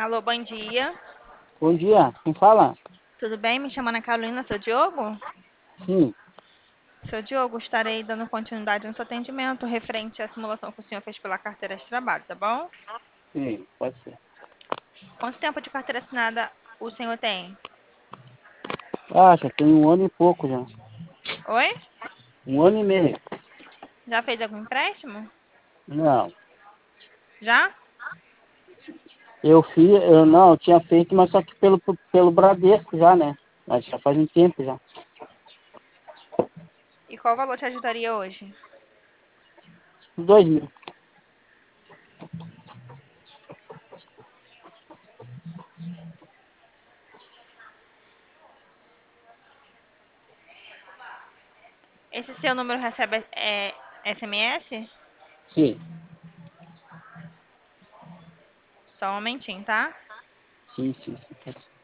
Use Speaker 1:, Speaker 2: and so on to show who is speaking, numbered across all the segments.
Speaker 1: Alô, bom dia.
Speaker 2: Bom dia, quem fala?
Speaker 1: Tudo bem? Me chamando é Carolina, seu Diogo?
Speaker 2: Sim,
Speaker 1: Seu Diogo, estarei dando continuidade no seu atendimento referente à simulação que o senhor fez pela carteira de trabalho, tá bom?
Speaker 2: sim, pode ser.
Speaker 1: Quanto tempo de carteira assinada o senhor tem?
Speaker 2: Ah, já tem um ano e pouco já.
Speaker 1: Oi?
Speaker 2: Um ano e meio.
Speaker 1: Já fez algum empréstimo?
Speaker 2: Não,
Speaker 1: Já?
Speaker 2: eu tinha feito, mas só que pelo Bradesco já, né? Mas já faz um tempo já.
Speaker 1: E qual valor te ajudaria hoje?
Speaker 2: 2.000.
Speaker 1: Esse seu número recebe SMS?
Speaker 2: Sim,
Speaker 1: Só um momentinho, tá?
Speaker 2: sim, pode ser.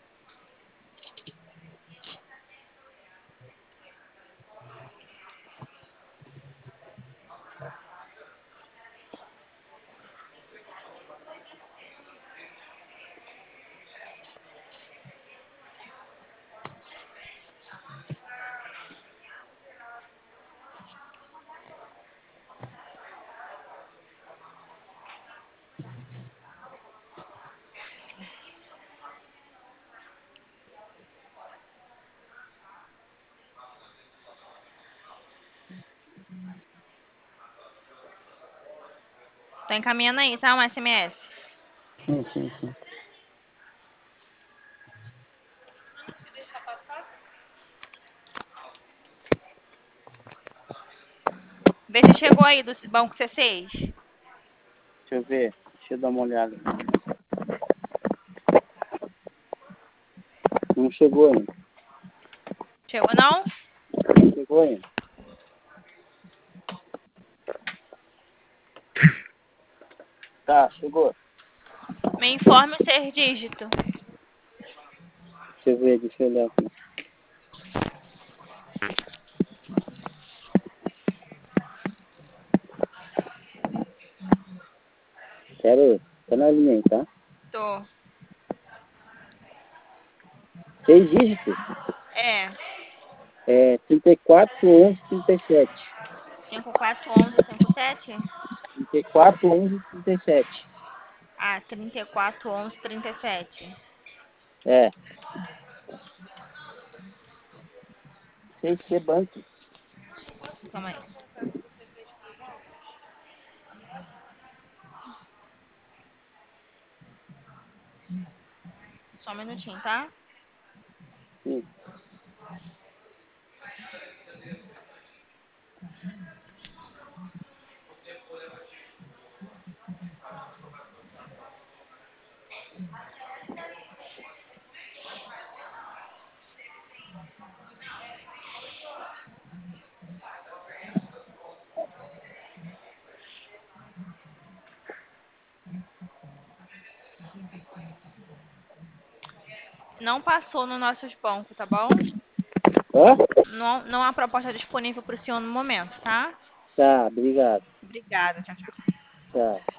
Speaker 1: Tô encaminhando aí, tá? Um SMS.
Speaker 2: Sim.
Speaker 1: Vê se chegou aí do banco C6.
Speaker 2: Deixa eu ver, deixa eu dar uma olhada. Não chegou ainda.
Speaker 1: Chegou não?
Speaker 2: Não chegou ainda. Tá, chegou.
Speaker 1: Me informe o ser dígito.
Speaker 2: Deixa eu olhar aqui. Tá na linha aí, tá?
Speaker 1: Tô.
Speaker 2: 6 dígitos.
Speaker 1: É.
Speaker 2: 34, 11, 37.
Speaker 1: 541157.
Speaker 2: 34, 11, 37.
Speaker 1: Ah, 341137.
Speaker 2: É. CC Banco.
Speaker 1: Calma aí. Só um minutinho, tá?
Speaker 2: Sim.
Speaker 1: Não passou no nosso banco, tá bom?
Speaker 2: Hã?
Speaker 1: Não há proposta disponível para o senhor no momento, tá?
Speaker 2: Tá, obrigado.
Speaker 1: Obrigada. Tchau, tchau.
Speaker 2: Tá.